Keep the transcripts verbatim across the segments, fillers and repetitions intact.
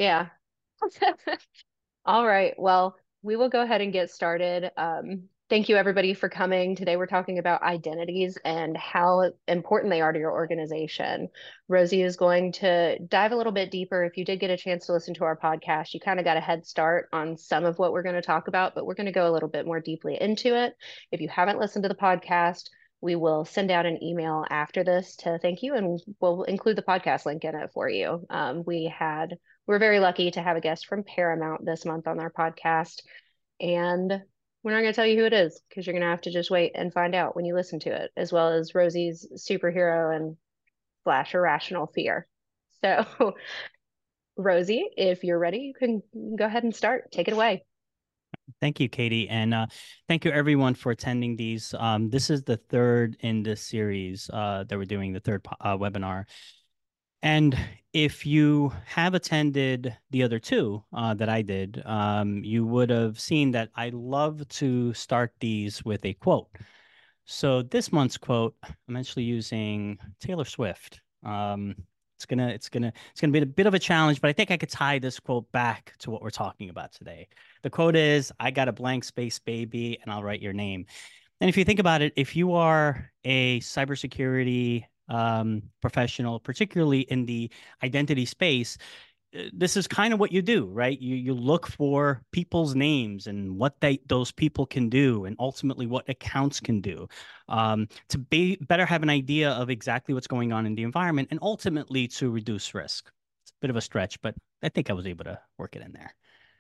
Yeah. All right. Well, we will go ahead and get started. Um, thank you, everybody, for coming. Today, we're talking about identities and how important they are to your organization. Rosie is going to dive a little bit deeper. If you did get a chance to listen to our podcast, you kind of got a head start on some of what we're going to talk about, but we're going to go a little bit more deeply into it. If you haven't listened to the podcast, we will send out an email after this to thank you, and we'll include the podcast link in it for you. Um, we had we're very lucky to have a guest from Paramount this month on our podcast. And we're not going to tell you who it is because you're going to have to just wait and find out when you listen to it, as well as Rosie's superhero and slash irrational fear. So, Rosie, if you're ready, you can go ahead and start. Take it away. Thank you, Katie, and uh, thank you everyone for attending these. Um, this is the third in this series uh, that we're doing, the third uh, webinar. And if you have attended the other two uh, that I did, um, you would have seen that I love to start these with a quote. So this month's quote, I'm actually using Taylor Swift. Um, it's gonna, it's gonna, it's gonna be a bit of a challenge, but I think I could tie this quote back to what we're talking about today. The quote is, "I got a blank space, baby, and I'll write your name." And if you think about it, if you are a cybersecurity um, professional, particularly in the identity space, this is kind of what you do, right? You you look for people's names and what they those people can do, and ultimately what accounts can do, um, to be better have an idea of exactly what's going on in the environment, and ultimately to reduce risk. It's a bit of a stretch, but I think I was able to work it in there.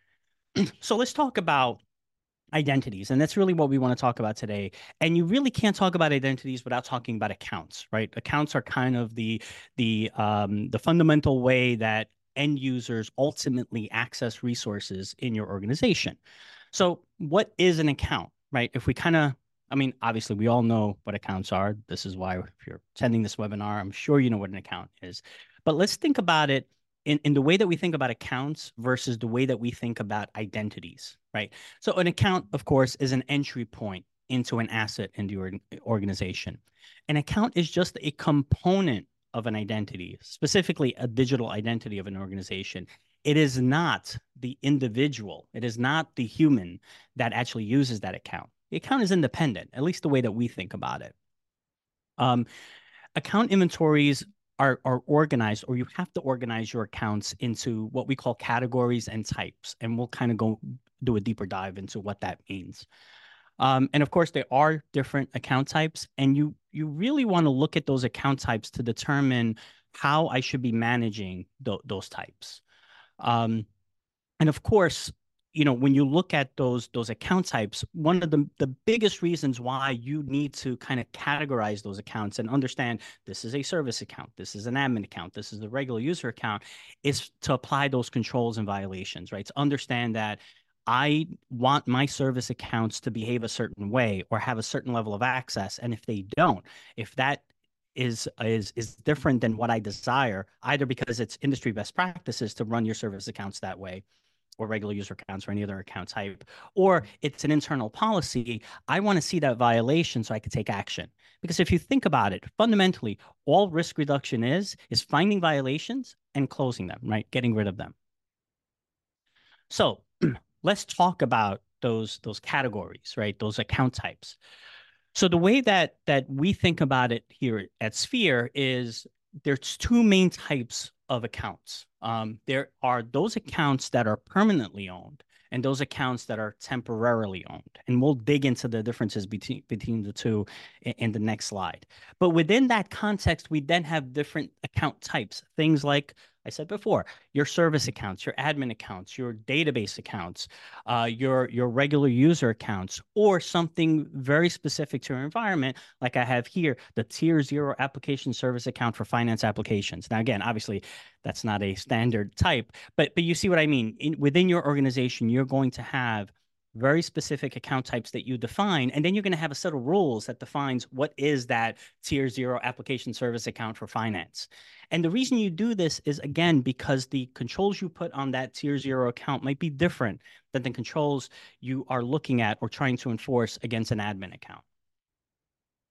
So let's talk about identities, and that's really what we want to talk about today. And you really can't talk about identities without talking about accounts, right? Accounts are kind of the the um, the fundamental way that end users ultimately access resources in your organization. So, what is an account, right? If we kind of I mean, obviously, we all know what accounts are. This is why, if you're attending this webinar, I'm sure you know what an account is. But let's think about it in, in the way that we think about accounts versus the way that we think about identities, right? So an account, of course, is an entry point into an asset in the organization. An account is just a component of an identity, specifically a digital identity of an organization. It is not the individual, it is not the human that actually uses that account. The account is independent, at least the way that we think about it. Um, account inventories are, are organized, or you have to organize your accounts into what we call categories and types. And we'll kind of go do a deeper dive into what that means. Um, and of course, there are different account types, and you you really want to look at those account types to determine how I should be managing th those types. Um, and of course, you know, when you look at those those account types, one of the the biggest reasons why you need to kind of categorize those accounts and understand this is a service account, this is an admin account, this is the regular user account, is to apply those controls and violations, right? To understand that I want my service accounts to behave a certain way or have a certain level of access, and if they don't, if that is is is different than what I desire, either because it's industry best practices to run your service accounts that way, or regular user accounts or any other account type, or it's an internal policy, I want to see that violation so I can take action. Because if you think about it, fundamentally, all risk reduction is is finding violations and closing them, right? Getting rid of them. So let's talk about those those categories, right? Those account types. So the way that that we think about it here at Sphere is there's two main types of accounts. Um, there are those accounts that are permanently owned and those accounts that are temporarily owned. And we'll dig into the differences between between the two in, in the next slide. But within that context, we then have different account types. Things like I said before, your service accounts, your admin accounts, your database accounts, uh, your your regular user accounts, or something very specific to your environment, like I have here, the Tier Zero Application Service Account for finance applications. Now, again, obviously, that's not a standard type, but but you see what I mean. In, within your organization, you're going to have very specific account types that you define, and then you're going to have a set of rules that defines what is that Tier Zero Application Service Account for finance. And the reason you do this is, again, because the controls you put on that Tier Zero account might be different than the controls you are looking at or trying to enforce against an admin account.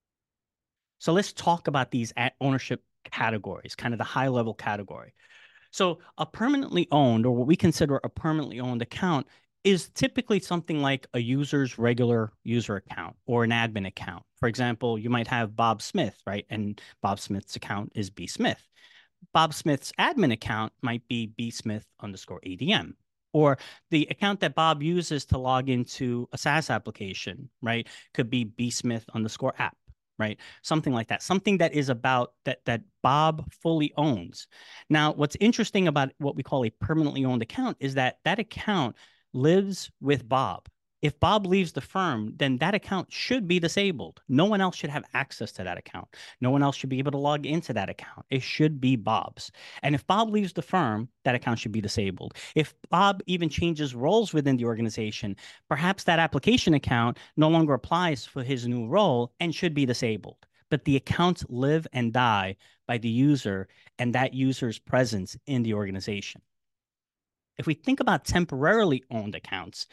So let's talk about these ownership categories, kind of the high level category. So a permanently owned, or what we consider a permanently owned account, is typically something like a user's regular user account or an admin account. For example, you might have Bob Smith, right? And Bob Smith's account is B Smith. Bob Smith's admin account might be B Smith underscore A D M. Or the account that Bob uses to log into a SaaS application, right, could be B Smith underscore app, right? Something like that. Something that is about that that Bob fully owns. Now, what's interesting about what we call a permanently owned account is that that account lives with Bob. If Bob leaves the firm, then that account should be disabled. No one else should have access to that account. No one else should be able to log into that account. It should be Bob's. And if Bob leaves the firm, that account should be disabled. If Bob even changes roles within the organization, perhaps that application account no longer applies for his new role and should be disabled. But the accounts live and die by the user and that user's presence in the organization. If we think about temporarily owned accounts,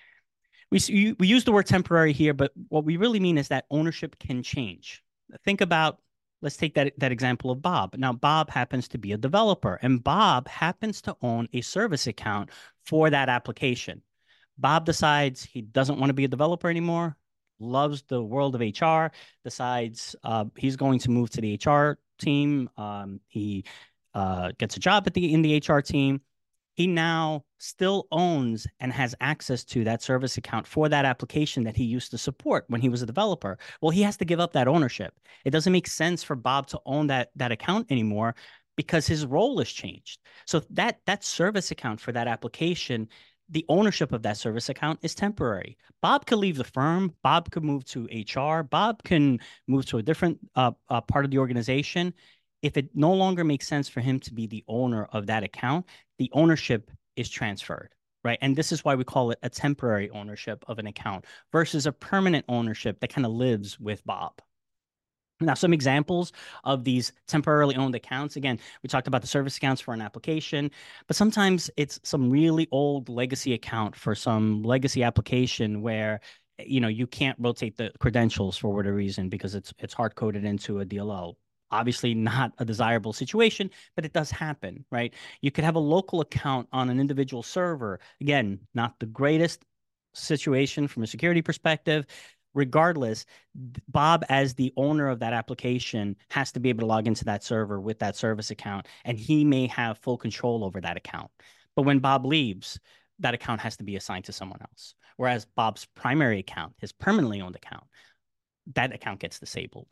we, we use the word temporary here, but what we really mean is that ownership can change. Think about, let's take that, that example of Bob. Now, Bob happens to be a developer, and Bob happens to own a service account for that application. Bob decides he doesn't want to be a developer anymore, loves the world of H R, decides uh, he's going to move to the H R team. Um, he uh, gets a job at the in the H R team. He now still owns and has access to that service account for that application that he used to support when he was a developer. Well, he has to give up that ownership. It doesn't make sense for Bob to own that, that account anymore because his role has changed. So that, that service account for that application, the ownership of that service account is temporary. Bob could leave the firm. Bob could move to H R. Bob can move to a different uh, uh, part of the organization. If it no longer makes sense for him to be the owner of that account, the ownership is transferred, right? And this is why we call it a temporary ownership of an account versus a permanent ownership that kind of lives with Bob. Now, some examples of these temporarily owned accounts. Again, we talked about the service accounts for an application, but sometimes it's some really old legacy account for some legacy application where you know you can't rotate the credentials for whatever reason because it's it's hard coded into a D L L. Obviously not a desirable situation, but it does happen, right? You could have a local account on an individual server. Again, not the greatest situation from a security perspective. Regardless, Bob, as the owner of that application, has to be able to log into that server with that service account, and he may have full control over that account. But when Bob leaves, that account has to be assigned to someone else. Whereas Bob's primary account, his permanently owned account, that account gets disabled.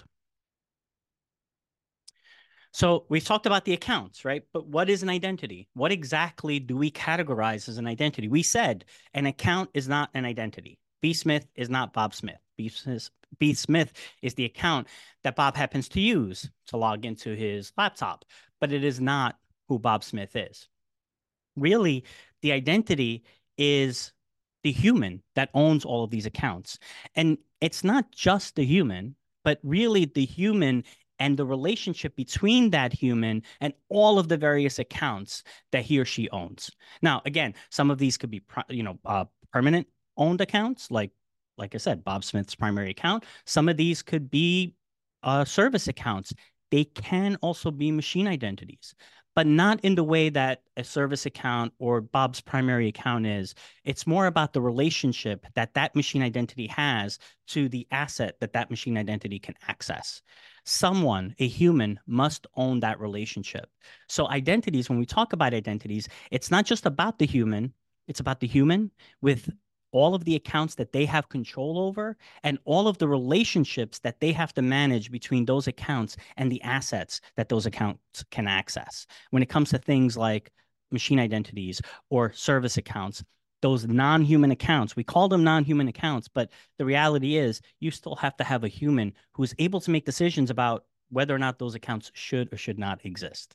So we've talked about the accounts, right? But what is an identity? What exactly do we categorize as an identity? We said an account is not an identity. B Smith is not Bob Smith. B Smith, B Smith is the account that Bob happens to use to log into his laptop, but it is not who Bob Smith is. Really, the identity is the human that owns all of these accounts. And it's not just the human, but really the human and the relationship between that human and all of the various accounts that he or she owns. Now, again, some of these could be, you know, uh, permanent owned accounts, like, like I said, Bob Smith's primary account. Some of these could be uh, service accounts. They can also be machine identities, but not in the way that a service account or Bob's primary account is. It's more about the relationship that that machine identity has to the asset that that machine identity can access. Someone, a human, must own that relationship. So identities, when we talk about identities, it's not just about the human, it's about the human with all of the accounts that they have control over and all of the relationships that they have to manage between those accounts and the assets that those accounts can access. When it comes to things like machine identities or service accounts, those non-human accounts, we call them non-human accounts, but the reality is you still have to have a human who is able to make decisions about whether or not those accounts should or should not exist.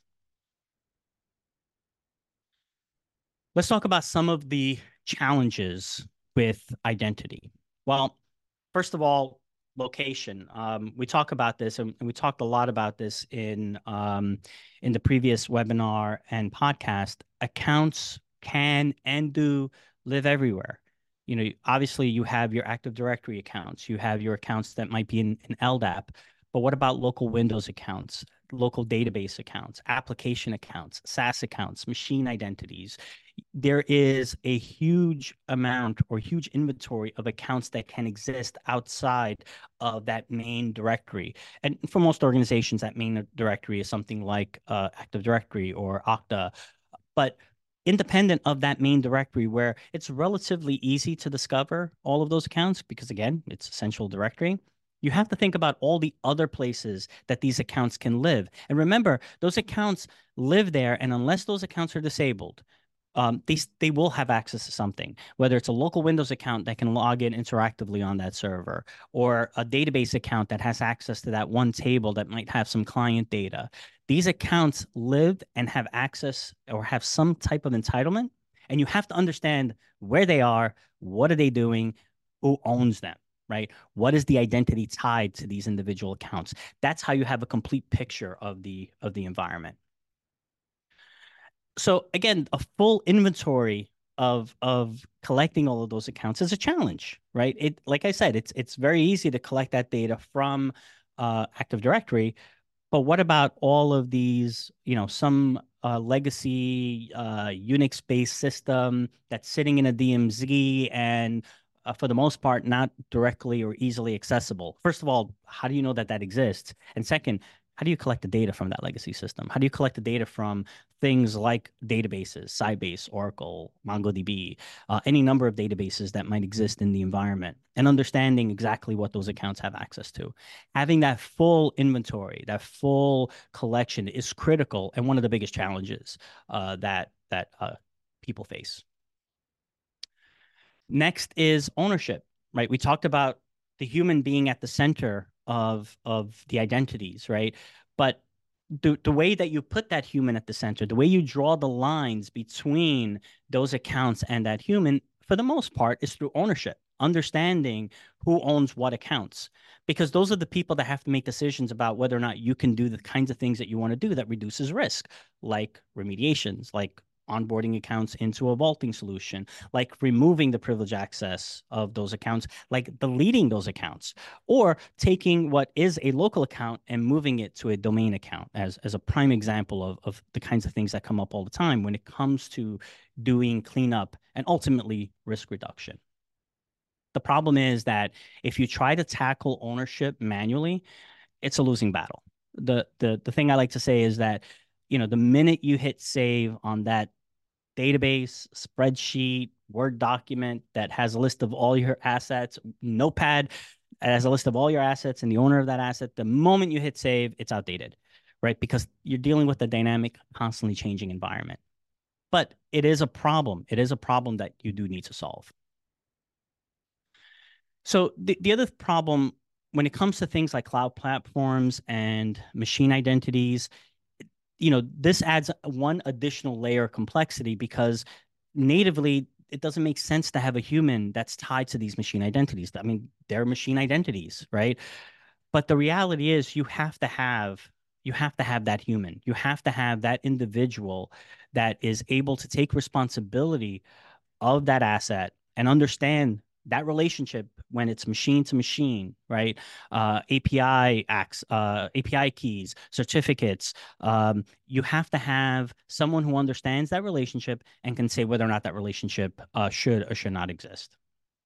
Let's talk about some of the challenges with identity. Well, first of all, location. Um, we talk about this, and we talked a lot about this in um, in the previous webinar and podcast. Accounts can and do live everywhere. You know, obviously, you have your Active Directory accounts. You have your accounts that might be in, in L D A P, But what about local Windows accounts, local database accounts, application accounts, SaaS accounts, machine identities? There is a huge amount or huge inventory of accounts that can exist outside of that main directory. And for most organizations, that main directory is something like uh, Active Directory or Okta. But independent of that main directory, where it's relatively easy to discover all of those accounts, because again, it's a central directory, you have to think about all the other places that these accounts can live. And remember, those accounts live there, and unless those accounts are disabled, um, they, they will have access to something, whether it's a local Windows account that can log in interactively on that server, or a database account that has access to that one table that might have some client data. These accounts live and have access or have some type of entitlement, and you have to understand where they are, what are they doing, who owns them, right? What is the identity tied to these individual accounts? That's how you have a complete picture of the of the environment. So again, a full inventory of of collecting all of those accounts is a challenge, right? It, like I said, it's it's very easy to collect that data from uh, Active Directory, but what about all of these, you know, some uh, legacy uh, Unix-based system that's sitting in a D M Z and uh, for the most part, not directly or easily accessible? First of all, how do you know that that exists? And second, how do you collect the data from that legacy system? How do you collect the data from things like databases, Sybase, Oracle, MongoDB, uh, any number of databases that might exist in the environment, and understanding exactly what those accounts have access to? Having that full inventory, that full collection is critical and one of the biggest challenges uh, that that uh, people face. Next is ownership, right? We talked about the human being at the center of of the identities, right? But the the way that you put that human at the center, the way you draw the lines between those accounts and that human, for the most part, is through ownership, understanding who owns what accounts, because those are the people that have to make decisions about whether or not you can do the kinds of things that you want to do that reduces risk, like remediations, like onboarding accounts into a vaulting solution, like removing the privilege access of those accounts, like deleting those accounts, or taking what is a local account and moving it to a domain account as, as a prime example of, of the kinds of things that come up all the time when it comes to doing cleanup and ultimately risk reduction. The problem is that if you try to tackle ownership manually, it's a losing battle. The, the, the thing I like to say is that, you know, the minute you hit save on that database, spreadsheet, Word document that has a list of all your assets, Notepad has a list of all your assets and the owner of that asset, the moment you hit save, it's outdated, right? Because you're dealing with a dynamic, constantly changing environment. But it is a problem. It is a problem that you do need to solve. So the, the other problem when it comes to things like cloud platforms and machine identities, you know, this adds one additional layer of complexity because natively it doesn't make sense to have a human that's tied to these machine identities. I mean, they're machine identities, right? But the reality is you have to have you have to have that human. You have to have that individual that is able to take responsibility of that asset and understand that relationship when it's machine to machine, right? Uh, A P I acts, uh, A P I keys, certificates. Um, you have to have someone who understands that relationship and can say whether or not that relationship uh, should or should not exist.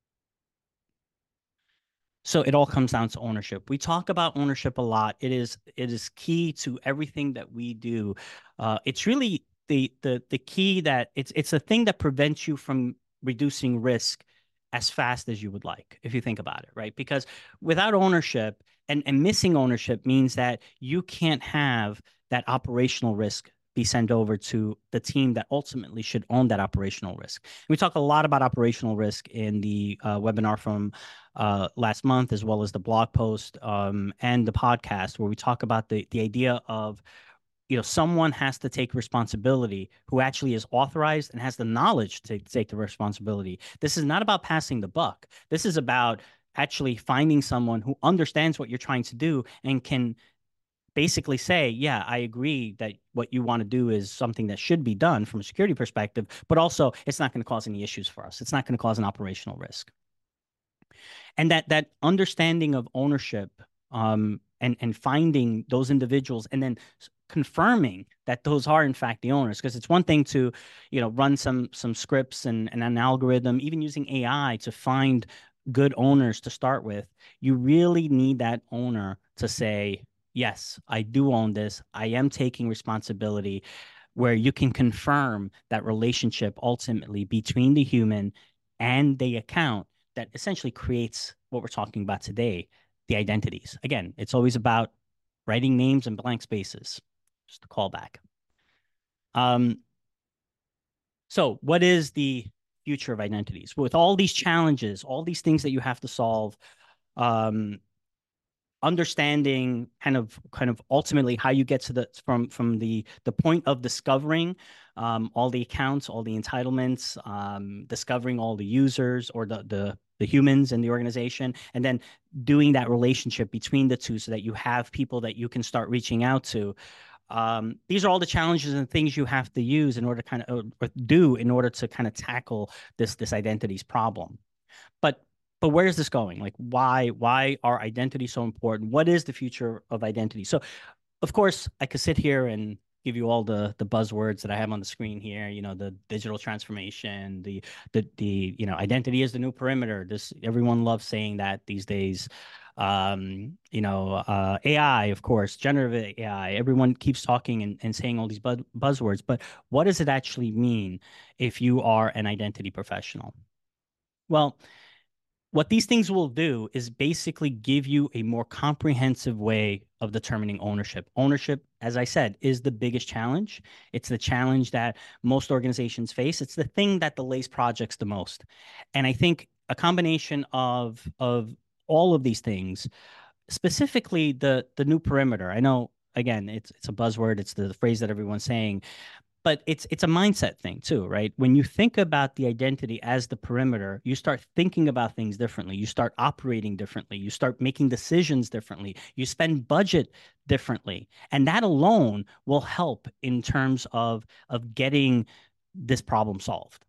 So it all comes down to ownership. We talk about ownership a lot. It is it is key to everything that we do. Uh, it's really the the the key that it's it's a thing that prevents you from reducing risk as fast as you would like, if you think about it, right? Because without ownership and, and missing ownership means that you can't have that operational risk be sent over to the team that ultimately should own that operational risk. And we talk a lot about operational risk in the uh, webinar from uh, last month, as well as the blog post um, and the podcast, where we talk about the the idea of, you know, someone has to take responsibility who actually is authorized and has the knowledge to take the responsibility. This is not about passing the buck. This is about actually finding someone who understands what you're trying to do and can basically say, yeah, I agree that what you want to do is something that should be done from a security perspective, but also it's not going to cause any issues for us. It's not going to cause an operational risk. And that that understanding of ownership um, and and finding those individuals and then confirming that those are in fact the owners. Because it's one thing to, you know, run some some scripts and, and an algorithm, even using A I to find good owners to start with. You really need that owner to say, yes, I do own this. I am taking responsibility, where you can confirm that relationship ultimately between the human and the account that essentially creates what we're talking about today, the identities. Again, it's always about writing names and blank spaces. Just a callback. Um, so, what is the future of identities? With all these challenges, all these things that you have to solve, um, understanding kind of kind of ultimately how you get to the from from the the point of discovering um, all the accounts, all the entitlements, um, discovering all the users or the the the humans in the organization, and then doing that relationship between the two so that you have people that you can start reaching out to. Um, these are all the challenges and things you have to use in order to kind of or do in order to kind of tackle this this identities problem. But but where is this going? Like, why why are identities so important? What is the future of identity? So, of course, I could sit here and give you all the the buzzwords that I have on the screen here. You know, the digital transformation, the the the you know, identity is the new perimeter. This everyone loves saying that these days. Um, you know, uh, A I, of course, generative A I. Everyone keeps talking and, and saying all these buzz buzzwords, but what does it actually mean if you are an identity professional? Well, what these things will do is basically give you a more comprehensive way of determining ownership. Ownership, as I said, is the biggest challenge. It's the challenge that most organizations face. It's the thing that delays projects the most. And I think a combination of of all of these things, specifically the the new perimeter. I know again, it's it's a buzzword. It's the phrase that everyone's saying, but it's it's a mindset thing too, right? When you think about the identity as the perimeter, you start thinking about things differently. You start operating differently. You start making decisions differently. You spend budget differently, and that alone will help in terms of of getting this problem solved.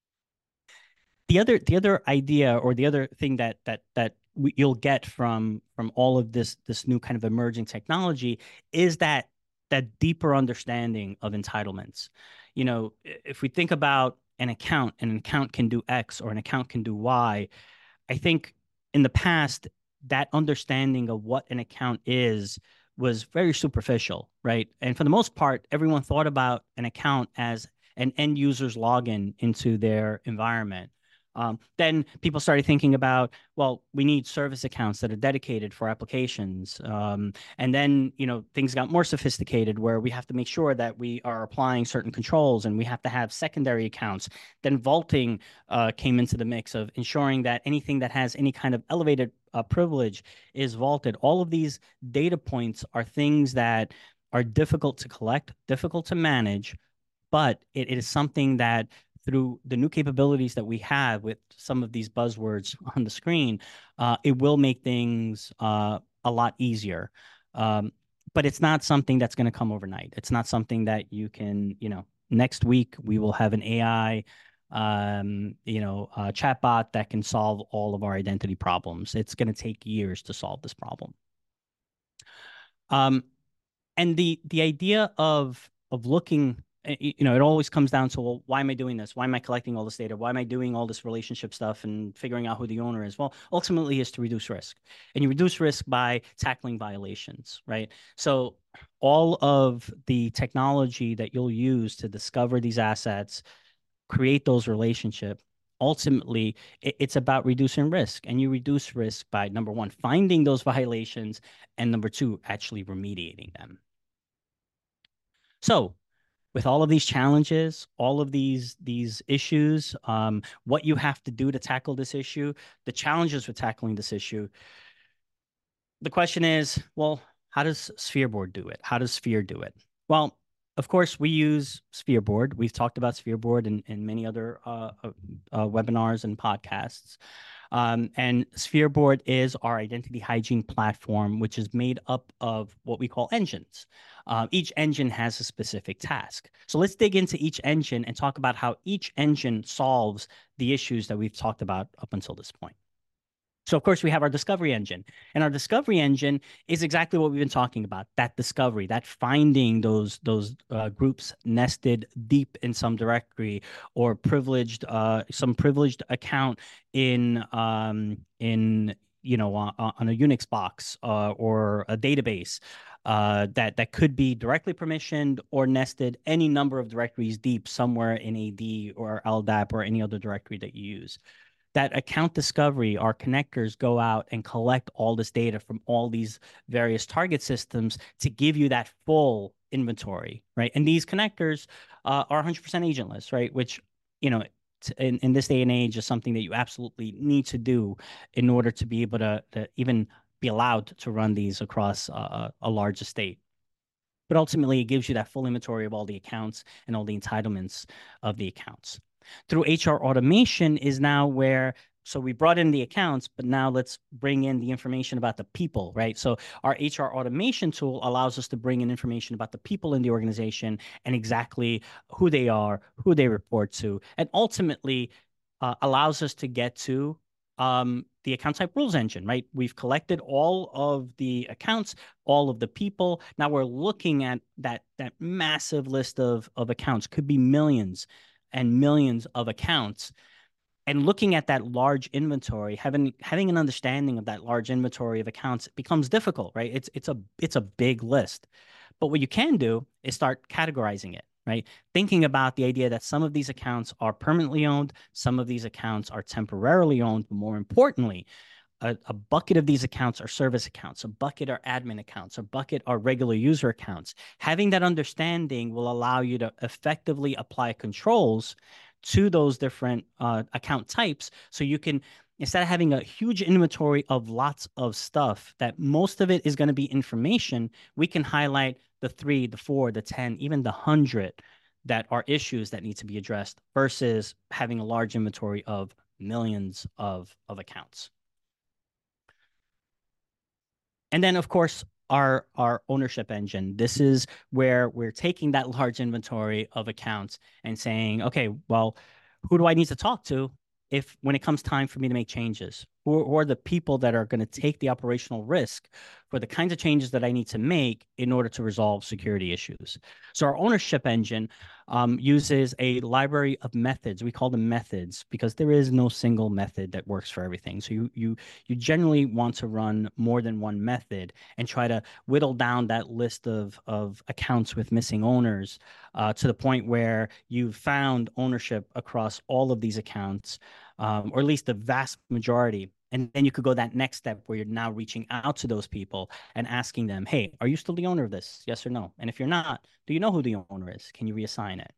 The other the other idea or the other thing that that that we, you'll get from from all of this this new kind of emerging technology is that that deeper understanding of entitlements. You know, if we think about an account, an account can do X or an account can do Y. I think in the past, that understanding of what an account is was very superficial, right? And for the most part, everyone thought about an account as an end user's login into their environment. Um, then people started thinking about, well, we need service accounts that are dedicated for applications. Um, and then, you know, things got more sophisticated where we have to make sure that we are applying certain controls and we have to have secondary accounts. Then vaulting uh, came into the mix of ensuring that anything that has any kind of elevated uh, privilege is vaulted. All of these data points are things that are difficult to collect, difficult to manage, but it, it is something that through the new capabilities that we have with some of these buzzwords on the screen, uh, it will make things uh, a lot easier. Um, but it's not something that's going to come overnight. It's not something that you can, you know, next week we will have an A I, um, you know, uh, chatbot that can solve all of our identity problems. It's going to take years to solve this problem. Um, and the the idea of of looking, eh, you know, it always comes down to, well, why am I doing this? Why am I collecting all this data? Why am I doing all this relationship stuff and figuring out who the owner is? Well, ultimately is to reduce risk, and you reduce risk by tackling violations, right? So all of the technology that you'll use to discover these assets, create those relationships, ultimately it's about reducing risk, and you reduce risk by, number one, finding those violations, and number two, actually remediating them. So with all of these challenges, all of these these issues, um, what you have to do to tackle this issue, the challenges for tackling this issue, the question is, well, how does Sphereboard do it? How does Sphere do it? Well, of course, we use Sphereboard. We've talked about Sphereboard in, in many other uh, uh, uh, webinars and podcasts. Um, and Sphereboard is our identity hygiene platform, which is made up of what we call engines. Uh, each engine has a specific task. So let's dig into each engine and talk about how each engine solves the issues that we've talked about up until this point. So of course we have our discovery engine, and our discovery engine is exactly what we've been talking about, that discovery, that finding those those uh, groups nested deep in some directory, or privileged uh, some privileged account in um, in you know on, on a Unix box uh, or a database uh, that that could be directly permissioned or nested any number of directories deep somewhere in A D or L D A P or any other directory that you use. That account discovery, our connectors go out and collect all this data from all these various target systems to give you that full inventory, right? And these connectors uh, are one hundred percent agentless, right? Which, you know, in, in this day and age is something that you absolutely need to do in order to be able to, to even be allowed to run these across uh, a large estate. But ultimately, it gives you that full inventory of all the accounts and all the entitlements of the accounts. Through H R automation is now where, so we brought in the accounts, but now let's bring in the information about the people, right? So our H R automation tool allows us to bring in information about the people in the organization and exactly who they are, who they report to, and ultimately uh, allows us to get to um, the account type rules engine, right? We've collected all of the accounts, all of the people. Now we're looking at that that massive list of of accounts, could be millions and millions of accounts, and looking at that large inventory, having having an understanding of that large inventory of accounts becomes difficult, right? It's it's a it's a big list. But what you can do is start categorizing it, right? Thinking about the idea that some of these accounts are permanently owned, some of these accounts are temporarily owned, but more importantly, a, a bucket of these accounts are service accounts, a bucket are admin accounts, a bucket are regular user accounts. Having that understanding will allow you to effectively apply controls to those different uh, account types. So you can, instead of having a huge inventory of lots of stuff that most of it is going to be information, we can highlight the three, the four, the ten, even the hundred that are issues that need to be addressed versus having a large inventory of millions of, of accounts. And then, of course, our our ownership engine. This is where we're taking that large inventory of accounts and saying, okay, well, who do I need to talk to if when it comes time for me to make changes? Who, who are the people that are going to take the operational risk for the kinds of changes that I need to make in order to resolve security issues? So our ownership engine um, uses a library of methods. We call them methods because there is no single method that works for everything. So you you you generally want to run more than one method and try to whittle down that list of of accounts with missing owners uh, to the point where you've found ownership across all of these accounts, um, or at least the vast majority. And then you could go that next step where you're now reaching out to those people and asking them, hey, are you still the owner of this? Yes or no? And if you're not, do you know who the owner is? Can you reassign it?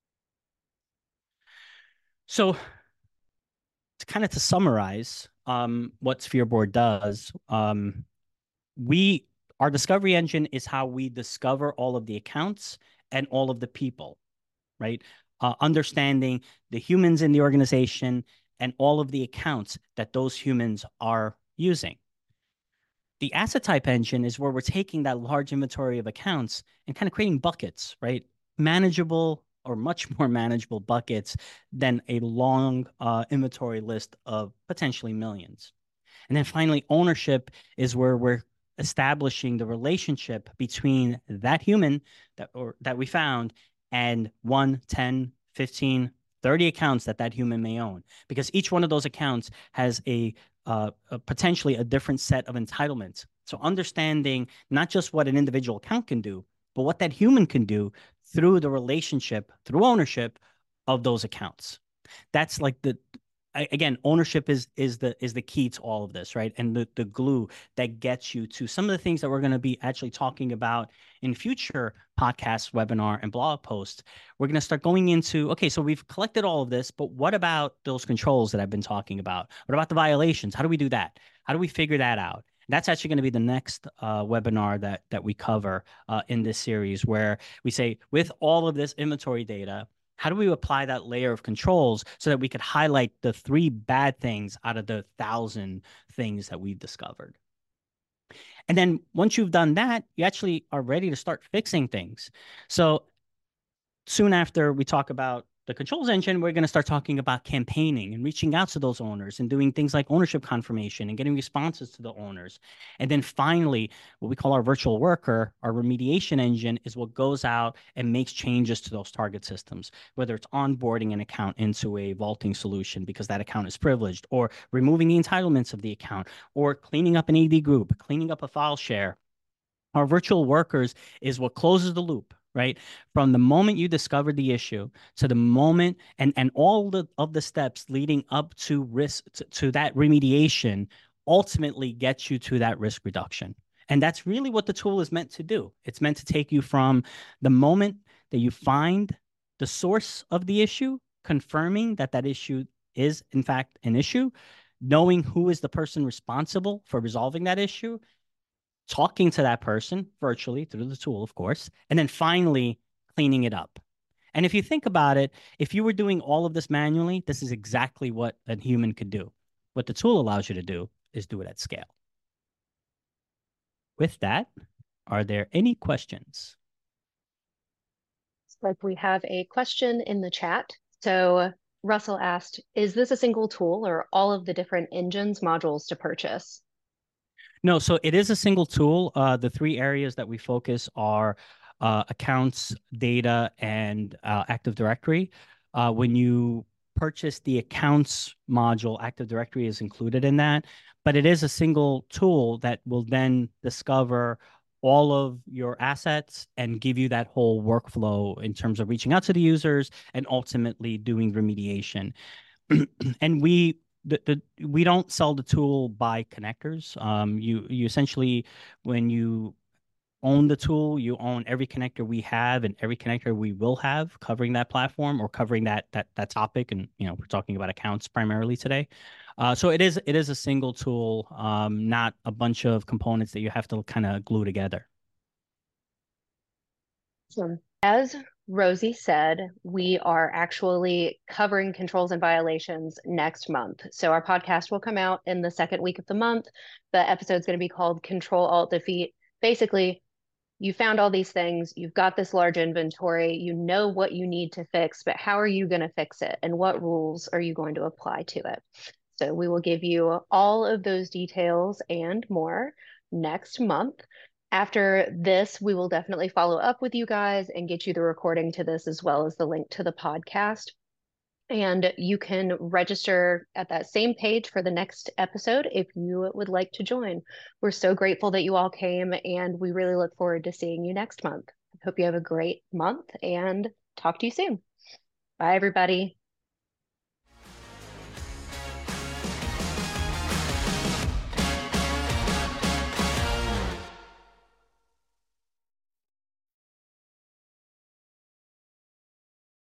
So to kind of to summarize um, what SphereBoard does, um, we our discovery engine is how we discover all of the accounts and all of the people, right? Uh, understanding the humans in the organization and all of the accounts that those humans are using. The asset type engine is where we're taking that large inventory of accounts and kind of creating buckets, right? Manageable or much more manageable buckets than a long uh, inventory list of potentially millions. And then finally, ownership is where we're establishing the relationship between that human that or that we found and one, ten, fifteen, thirty accounts that that human may own. Because each one of those accounts has a, uh, a potentially a different set of entitlements. So understanding not just what an individual account can do, but what that human can do through the relationship, through ownership of those accounts. That's like the again, ownership is is the is the key to all of this, right? And the the glue that gets you to some of the things that we're going to be actually talking about in future podcasts, webinar, and blog posts. We're going to start going into, okay, so we've collected all of this, but what about those controls that I've been talking about? What about the violations? How do we do that? How do we figure that out? That's actually going to be the next uh, webinar that that we cover uh, in this series, where we say, with all of this inventory data, how do we apply that layer of controls so that we could highlight the three bad things out of the thousand things that we've discovered? And then once you've done that, you actually are ready to start fixing things. So soon after we talk about the controls engine, we're going to start talking about campaigning and reaching out to those owners and doing things like ownership confirmation and getting responses to the owners. And then finally, what we call our virtual worker, our remediation engine, is what goes out and makes changes to those target systems, whether it's onboarding an account into a vaulting solution because that account is privileged, or removing the entitlements of the account, or cleaning up an A D group, cleaning up a file share. Our virtual workers is what closes the loop, right? From the moment you discover the issue to the moment and and all the of the steps leading up to risk to, to that remediation ultimately gets you to that risk reduction. And that's really what the tool is meant to do. It's meant to take you from the moment that you find the source of the issue, confirming that that issue is in fact an issue, knowing who is the person responsible for resolving that issue, talking to that person virtually through the tool, of course, and then finally cleaning it up. And if you think about it, if you were doing all of this manually, this is exactly what a human could do. What the tool allows you to do is do it at scale. With that, are there any questions? It's like we have a question in the chat. So Russell asked, is this a single tool or all of the different engines modules to purchase? No, so it is a single tool. Uh, the three areas that we focus are uh, accounts, data, and uh, Active Directory. Uh, when you purchase the accounts module, Active Directory is included in that, but it is a single tool that will then discover all of your assets and give you that whole workflow in terms of reaching out to the users and ultimately doing remediation. And we the, the we don't sell the tool by connectors. Um, you you essentially, when you own the tool, you own every connector we have and every connector we will have covering that platform or covering that that that topic. And you know, we're talking about accounts primarily today. Uh, so it is it is a single tool, um, not a bunch of components that you have to kind of glue together. So as Rosie said, we are actually covering controls and violations next month. So our podcast will come out in the second week of the month. The episode's going to be called Control Alt Defeat. Basically, you found all these things, you've got this large inventory, you know what you need to fix, but how are you going to fix it? And what rules are you going to apply to it? So we will give you all of those details and more next month. After this, we will definitely follow up with you guys and get you the recording to this as well as the link to the podcast. And you can register at that same page for the next episode if you would like to join. We're so grateful that you all came, and we really look forward to seeing you next month. I hope you have a great month and talk to you soon. Bye, everybody.